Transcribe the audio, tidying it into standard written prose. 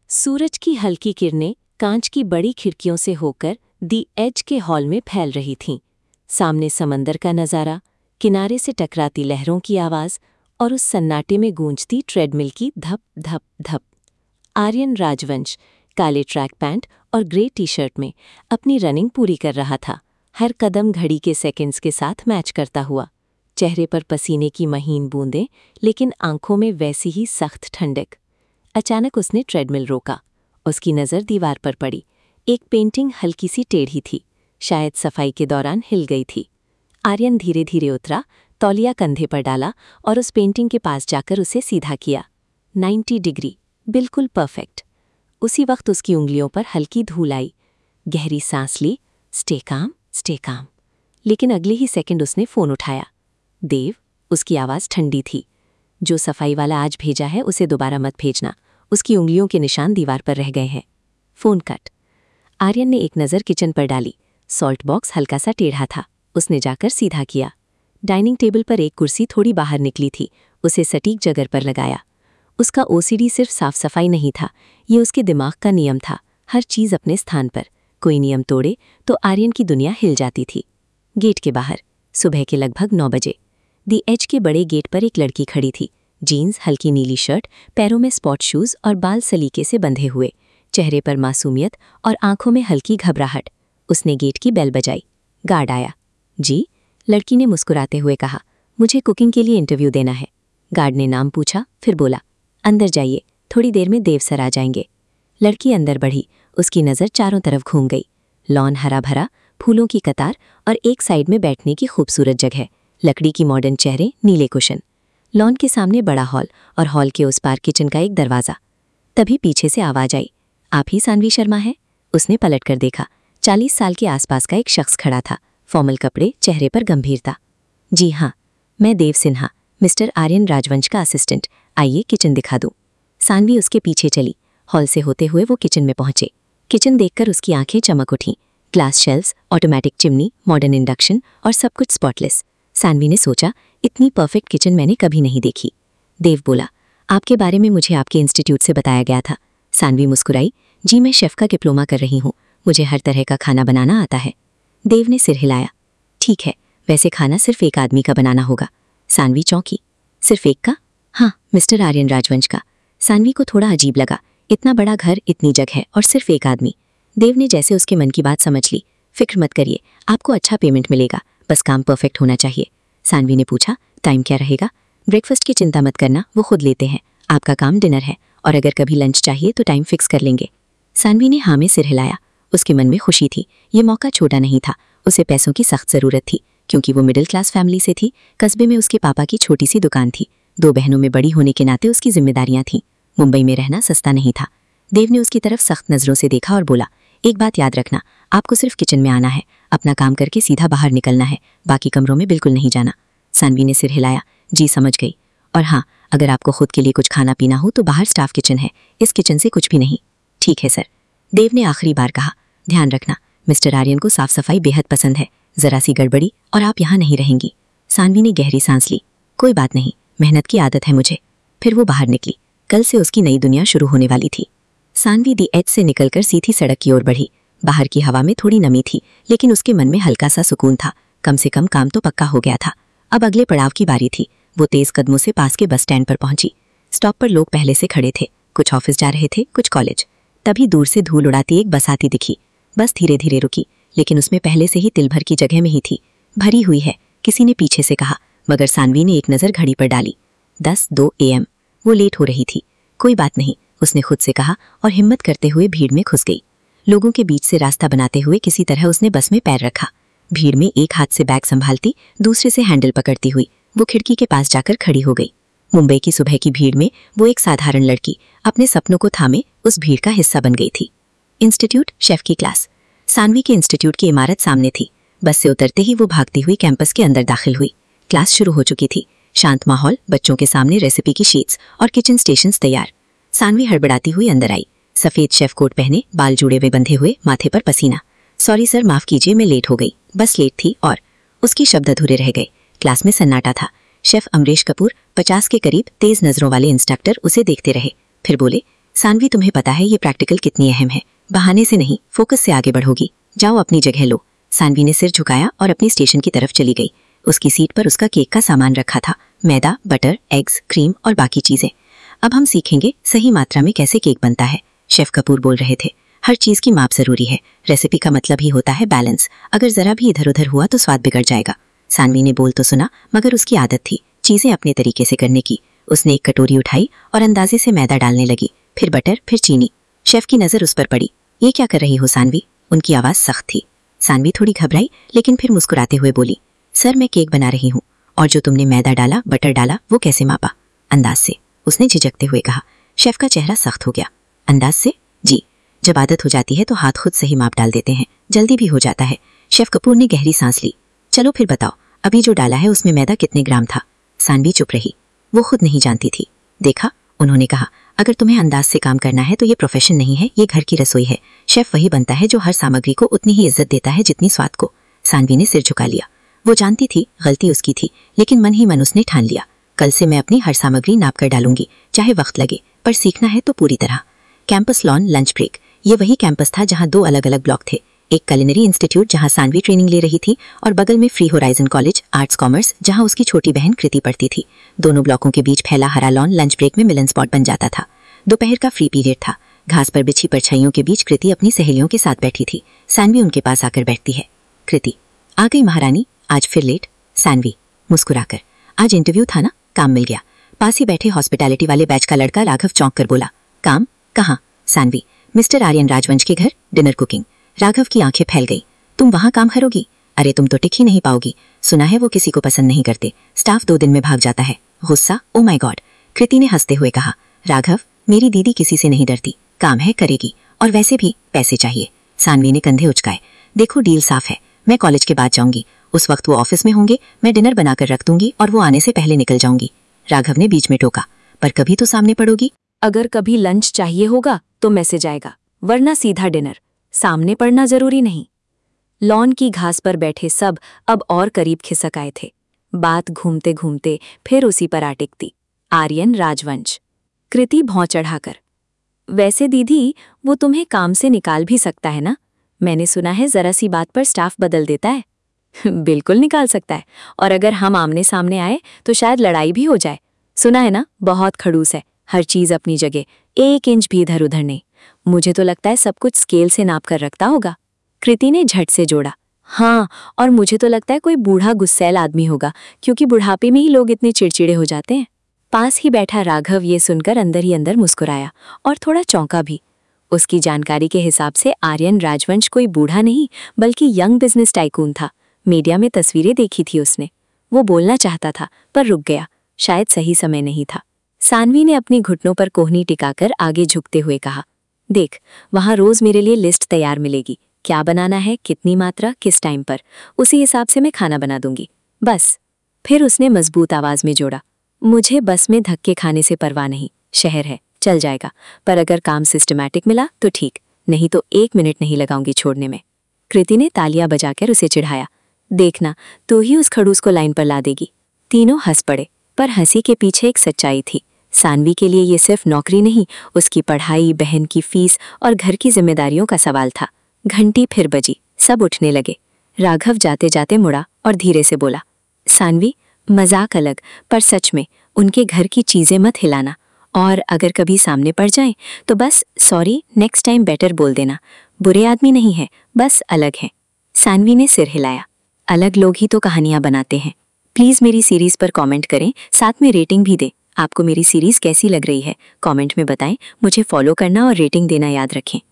सूरज की हल्की किरणें कांच की बड़ी खिड़कियों से होकर दी एज के हॉल में फैल रही थीं। सामने समंदर का नज़ारा, किनारे से टकराती लहरों की आवाज़ और उस सन्नाटे में गूंजती ट्रेडमिल की धप धप धप। आर्यन राजवंश काले ट्रैक पैंट और ग्रे टी शर्ट में अपनी रनिंग पूरी कर रहा था, हर कदम घड़ी के सेकंड्स के साथ मैच करता हुआ। चेहरे पर पसीने की महीन बूंदें, लेकिन आंखों में वैसी ही सख्त ठंडक। अचानक उसने ट्रेडमिल रोका। उसकी नज़र दीवार पर पड़ी। एक पेंटिंग हल्की सी टेढ़ी थी, शायद सफाई के दौरान हिल गई थी। आर्यन धीरे धीरे उतरा, तौलिया कंधे पर डाला और उस पेंटिंग के पास जाकर उसे सीधा किया। 90 डिग्री, बिल्कुल परफेक्ट। उसी वक्त उसकी उंगलियों पर हल्की धूल आई। गहरी सांस ली, स्टे काम, स्टे काम। लेकिन अगले ही सेकंड उसने फ़ोन उठाया। देव, उसकी आवाज़ ठंडी थी। जो सफाई वाला आज भेजा है उसे दोबारा मत भेजना, उसकी उंगलियों के निशान दीवार पर रह गए हैं। Phone cut. आर्यन ने एक नज़र किचन पर डाली। सॉल्ट बॉक्स हल्का सा टेढ़ा था, उसने जाकर सीधा किया। डाइनिंग टेबल पर एक कुर्सी थोड़ी बाहर निकली थी, उसे सटीक जगह पर लगाया। उसका ओसीडी सिर्फ साफ सफाई नहीं था, ये उसके दिमाग का नियम था, हर चीज़ अपने स्थान पर। कोई नियम तोड़े तो आर्यन की दुनिया हिल जाती थी। गेट के बाहर सुबह के लगभग 9 बजे दी एज के बड़े गेट पर एक लड़की खड़ी थी। जीन्स, हल्की नीली शर्ट, पैरों में स्पॉट शूज और बाल सलीके से बंधे हुए, चेहरे पर मासूमियत और आंखों में हल्की घबराहट। उसने गेट की बेल बजाई। गार्ड आया। जी, लड़की ने मुस्कुराते हुए कहा, मुझे कुकिंग के लिए इंटरव्यू देना है। गार्ड ने नाम पूछा, फिर बोला, अंदर जाइए, थोड़ी देर में देव सर आ जाएंगे। लड़की अंदर बढ़ी, उसकी नज़र चारों तरफ घूम गई। लॉन हरा भरा, फूलों की कतार और एक साइड में बैठने की खूबसूरत जगह, लकड़ी की मॉडर्न चेहरे, नीले कुशन। लॉन के सामने बड़ा हॉल और हॉल के उस पार किचन का एक दरवाज़ा। तभी पीछे से आवाज़ आई, आप ही सानवी शर्मा हैं? उसने पलट कर देखा। 40 साल के आसपास का एक शख्स खड़ा था, फॉर्मल कपड़े, चेहरे पर गंभीरता। जी हाँ, मैं देव सिन्हा, मिस्टर आर्यन राजवंश का असिस्टेंट। आइए किचन दिखा दूँ। सानवी उसके पीछे चली। हॉल से होते हुए वो किचन में पहुंचे। किचन देखकर उसकी आंखें चमक उठीं। Glass shelves, automatic chimney, modern induction और सब कुछ स्पॉटलेस। सानवी ने सोचा, इतनी परफेक्ट किचन मैंने कभी नहीं देखी। देव बोला, आपके बारे में मुझे आपके इंस्टीट्यूट से बताया गया था। सानवी मुस्कुराई, जी मैं शेफ़ का डिप्लोमा कर रही हूँ, मुझे हर तरह का खाना बनाना आता है। देव ने सिर हिलाया। ठीक है, वैसे खाना सिर्फ एक आदमी का बनाना होगा। सानवी चौंकी। सिर्फ एक का? हाँ, मिस्टर आर्यन राजवंश का। सानवी को थोड़ा अजीब लगा, इतना बड़ा घर, इतनी जगह और सिर्फ एक आदमी। देव ने जैसे उसके मन की बात समझ ली। फिक्र मत करिए, आपको अच्छा पेमेंट मिलेगा, बस काम परफेक्ट होना चाहिए। सानवी ने पूछा, टाइम क्या रहेगा? ब्रेकफास्ट की चिंता मत करना, वो खुद लेते हैं। आपका काम डिनर है, और अगर कभी लंच चाहिए तो टाइम फिक्स कर लेंगे। सानवी ने हाँ में सिर हिलाया। उसके मन में खुशी थी, ये मौका छोटा नहीं था। उसे पैसों की सख्त ज़रूरत थी, क्योंकि वो मिडिल क्लास फैमिली से थी। कस्बे में उसके पापा की छोटी सी दुकान थी। 2 बहनों में बड़ी होने के नाते उसकी जिम्मेदारियां थीं। मुंबई में रहना सस्ता नहीं था। देव ने उसकी तरफ सख्त नज़रों से देखा और बोला, एक बात याद रखना, आपको सिर्फ किचन में आना है, अपना काम करके सीधा बाहर निकलना है, बाकी कमरों में बिल्कुल नहीं जाना। सानवी ने सिर हिलाया, जी समझ गई। और हाँ, अगर आपको खुद के लिए कुछ खाना पीना हो तो बाहर स्टाफ किचन है, इस किचन से कुछ भी नहीं। ठीक है सर। देव ने आखिरी बार कहा, ध्यान रखना, मिस्टर आर्यन को साफ सफाई बेहद पसंद है, जरा सी गड़बड़ी और आप यहाँ नहीं रहेंगी। सानवी ने गहरी सांस ली। कोई बात नहीं, मेहनत की आदत है मुझे। फिर वो बाहर निकली। कल से उसकी नई दुनिया शुरू होने वाली थी। सानवी दी एज से निकलकर सीधी सड़क की ओर बढ़ी। बाहर की हवा में थोड़ी नमी थी, लेकिन उसके मन में हल्का सा सुकून था। कम से कम काम तो पक्का हो गया था। अब अगले पड़ाव की बारी थी। वो तेज कदमों से पास के बस स्टैंड पर पहुंची। स्टॉप पर लोग पहले से खड़े थे, कुछ ऑफिस जा रहे थे, कुछ कॉलेज। तभी दूर से धूल उड़ाती एक बस आती दिखी। बस धीरे धीरे रुकी, लेकिन उसमें पहले से ही तिल भर की जगह में ही थी। भरी हुई है, किसी ने पीछे से कहा, मगर सानवी ने एक नज़र घड़ी पर डाली। 10:02 AM। वो लेट हो रही थी। कोई बात नहीं, उसने खुद से कहा और हिम्मत करते हुए भीड़ में घुस गई। लोगों के बीच से रास्ता बनाते हुए किसी तरह उसने बस में पैर रखा। भीड़ में एक हाथ से बैग संभालती, दूसरे से हैंडल पकड़ती हुई वो खिड़की के पास जाकर खड़ी हो गई। मुंबई की सुबह की भीड़ में वो एक साधारण लड़की अपने सपनों को थामे उस भीड़ का हिस्सा बन गई थी। इंस्टीट्यूट, शेफ की क्लास। सानवी के इंस्टीट्यूट की इमारत सामने थी। बस से उतरते ही वो भागती हुई कैंपस के अंदर दाखिल हुई। क्लास शुरू हो चुकी थी। शांत माहौल, बच्चों के सामने रेसिपी की शीट्स और किचन स्टेशंस तैयार। सानवी हड़बड़ाती हुई अंदर आई। सफ़ेद शेफ कोट पहने, बाल जुड़े हुए बंधे हुए, माथे पर पसीना। सॉरी सर, माफ़ कीजिए, मैं लेट हो गई, बस लेट थी। और उसकी शब्द अधूरे रह गए। क्लास में सन्नाटा था। शेफ अमरीश कपूर, 50 के करीब, तेज नज़रों वाले इंस्ट्रक्टर उसे देखते रहे। फिर बोले, सानवी, तुम्हें पता है ये प्रैक्टिकल कितनी अहम है। बहाने से नहीं, फोकस से आगे बढ़ोगी। जाओ अपनी जगह लो। सानवी ने सिर झुकाया और अपनी स्टेशन की तरफ चली गई। उसकी सीट पर उसका केक का सामान रखा था, मैदा, बटर, एग्स, क्रीम और बाकी चीजें। अब हम सीखेंगे सही मात्रा में कैसे केक बनता है। शेफ कपूर बोल रहे थे। हर चीज की माप जरूरी है। रेसिपी का मतलब ही होता है बैलेंस। अगर जरा भी इधर उधर हुआ तो स्वाद बिगड़ जाएगा। सानवी ने बोल तो सुना, मगर उसकी आदत थी चीजें अपने तरीके से करने की। उसने एक कटोरी उठाई और अंदाजे से मैदा डालने लगी, फिर बटर, फिर चीनी। शेफ की नजर उस पर पड़ी। ये क्या कर रही हो सानवी? उनकी आवाज सख्त थी। सानवी थोड़ी घबराई, लेकिन फिर मुस्कुराते हुए बोली, सर मैं केक बना रही हूँ। और जो तुमने मैदा डाला, बटर डाला, वो कैसे मापा? अंदाज से, उसने झिझकते हुए कहा। शेफ का चेहरा सख्त हो गया। अंदाज से? जी। जब आदत हो जाती है तो हाथ खुद सही माप डाल देते हैं, जल्दी भी हो जाता है। शेफ कपूर ने गहरी सांस ली। चलो फिर बताओ, अभी जो डाला है उसमें मैदा कितने ग्राम था? सानवी चुप रही। वो खुद नहीं जानती थी। देखा, उन्होंने कहा, अगर तुम्हें अंदाज से काम करना है तो ये प्रोफेशन नहीं है, ये घर की रसोई है। शेफ वही बनता है जो हर सामग्री को उतनी ही इज्जत देता है जितनी स्वाद को। सानवी ने सिर झुका लिया। वो जानती थी गलती उसकी थी, लेकिन मन ही मन उसने ठान लिया, कल से मैं अपनी हर सामग्री नाप कर डालूंगी, चाहे वक्त लगे, पर सीखना है तो पूरी तरह। Campus lawn lunch break. ये वही कैंपस था जहां दो अलग अलग ब्लॉक थे। एक कुलिनरी इंस्टीट्यूट जहां सानवी ट्रेनिंग ले रही थी, और बगल में free horizon college arts commerce जहां उसकी छोटी बहन कृति पढ़ती थी। दोनों ब्लॉकों के बीच फैला हरा लॉन लंच ब्रेक में मिलन स्पॉट बन जाता था। दोपहर का फ्री पीरियड था। घास पर बिछी परछाइयों के बीच कृति अपनी सहेलियों के साथ बैठी थी। सानवी उनके पास आकर बैठती है। कृति, आ गई महारानी, आज फिर लेट? सानवी मुस्कुराकर, आज इंटरव्यू था ना, काम मिल गया। पास ही बैठे हॉस्पिटैलिटी वाले बैच का लड़का राघव चौंक कर बोला, काम? कहाँ? सानवी, मिस्टर आर्यन राजवंश के घर, डिनर कुकिंग। राघव की आंखें फैल गई। तुम वहां काम करोगी? अरे तुम तो टिक ही नहीं पाओगी। सुना है वो किसी को पसंद नहीं करते, स्टाफ 2 दिन में भाग जाता है। गुस्सा? Oh my God. कृति ने हंसते हुए कहा, राघव, मेरी दीदी किसी से नहीं डरती, काम है करेगी, और वैसे भी पैसे चाहिए। सानवी ने कंधे उचकाए। देखो डील साफ है, मैं कॉलेज के बाद जाऊंगी, उस वक्त वो ऑफिस में होंगे, मैं डिनर बनाकर रख दूंगी और वो आने से पहले निकल जाऊंगी। राघव ने बीच में टोका, पर कभी तो सामने पड़ोगी। अगर कभी लंच चाहिए होगा तो मैसेज आएगा, वरना सीधा डिनर। सामने पड़ना जरूरी नहीं। लॉन की घास पर बैठे सब अब और करीब खिसक आए थे। बात घूमते घूमते फिर उसी पर आ टिकती, आर्यन राजवंश। कृति भौं चढ़ाकर, वैसे दीदी, वो तुम्हें काम से निकाल भी सकता है ना? मैंने सुना है जरा सी बात पर स्टाफ बदल देता है। बिल्कुल निकाल सकता है, और अगर हम आमने सामने आए तो शायद लड़ाई भी हो जाए। सुना है ना, बहुत खड़ूस है, हर चीज अपनी जगह, 1 इंच भी इधर उधर नहीं। मुझे तो लगता है सब कुछ स्केल से नाप कर रखता होगा। कृति ने झट से जोड़ा, हाँ, और मुझे तो लगता है कोई बूढ़ा गुस्सैल आदमी होगा, क्योंकि बुढ़ापे में ही लोग इतने चिड़चिड़े हो जाते हैं। पास ही बैठा राघव ये सुनकर अंदर ही अंदर मुस्कुराया और थोड़ा चौंका भी। उसकी जानकारी के हिसाब से आर्यन राजवंश कोई बूढ़ा नहीं, बल्कि यंग बिजनेस टाइकून था। मीडिया में तस्वीरें देखी थी उसने। वो बोलना चाहता था, पर रुक गया, शायद सही समय नहीं था। सानवी ने अपनी घुटनों पर कोहनी टिकाकर आगे झुकते हुए कहा, देख, वहां रोज मेरे लिए लिस्ट तैयार मिलेगी, क्या बनाना है, कितनी मात्रा, किस टाइम पर, उसी हिसाब से मैं खाना बना दूंगी, बस। फिर उसने मजबूत आवाज में जोड़ा, मुझे बस में धक्के खाने से परवाह नहीं, शहर है, चल जाएगा, पर अगर काम सिस्टमैटिक मिला तो ठीक, नहीं तो 1 मिनट नहीं लगाऊंगी छोड़ने में। कृति ने तालियां बजाकर उसे चिढ़ाया, देखना, तू ही उस खड़ूस को लाइन पर ला देगी। तीनों हंस पड़े, पर हंसी के पीछे एक सच्चाई थी। सानवी के लिए ये सिर्फ नौकरी नहीं, उसकी पढ़ाई, बहन की फीस और घर की जिम्मेदारियों का सवाल था। घंटी फिर बजी, सब उठने लगे। राघव जाते जाते मुड़ा और धीरे से बोला, सानवी, मजाक अलग, पर सच में उनके घर की चीजें मत हिलाना, और अगर कभी सामने पड़ जाएं तो बस सॉरी, नेक्स्ट टाइम बेटर बोल देना। बुरे आदमी नहीं है, बस अलग है। सानवी ने सिर हिलाया। अलग लोग ही तो कहानियां बनाते हैं। प्लीज मेरी सीरीज पर कमेंट करें, साथ में रेटिंग भी दें। आपको मेरी सीरीज कैसी लग रही है कमेंट में बताएं। मुझे फॉलो करना और रेटिंग देना याद रखें।